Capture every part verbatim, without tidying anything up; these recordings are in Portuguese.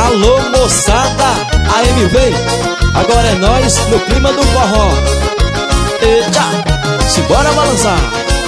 Alô moçada, A M V, agora é nós no clima do forró. Eita, simbora balançar.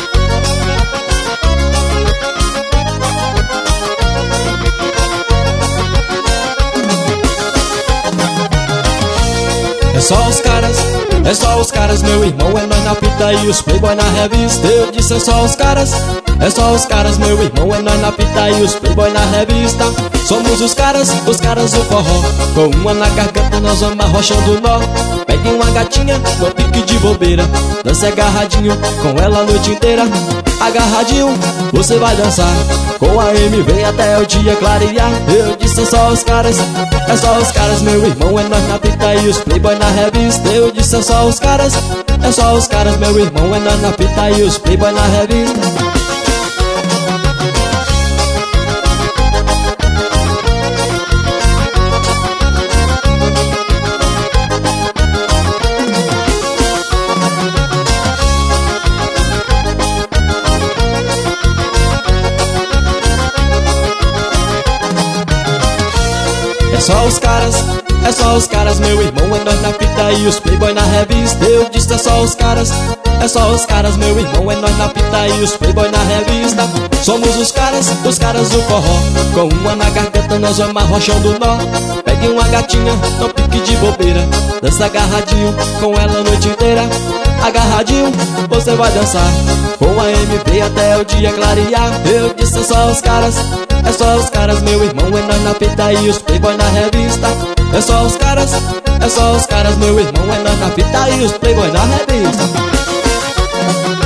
É só os caras, é só os caras, meu irmão, é nós na fita e os playboy na revista. Eu disse é só os caras, é só os caras, meu irmão, é nós na fita e os playboy na revista. Somos os caras, os caras do forró. Com uma na garganta nós vamos arrochando nó. Pegue uma gatinha no pique de bobeira, dance agarradinho com ela a noite inteira. Agarradinho, você vai dançar com a M V até o dia clarear. Eu disse é só os caras, é só os caras, meu irmão, é nós na fita e os playboy na revista. Eu disse é só os caras, é só os caras, meu irmão, é nós na fita e os playboy na revista. É só os caras, é só os caras, meu irmão, é nós na fita e os playboy na revista. Eu disse é só os caras, é só os caras, meu irmão, é nós na fita e os playboy na revista. Somos os caras, os caras do forró. Com uma na garganta nós vamos arrochando nó. Pegue uma gatinha no pique de bobeira, dança agarradinho com ela a noite inteira. Agarradinho, você vai dançar com a M V até o dia clarear. Eu disse é só os caras, é só os caras, meu irmão, é nós na fita e os playboy na revista. É só os caras, é só os caras, meu irmão, é nós na fita e os playboy na revista.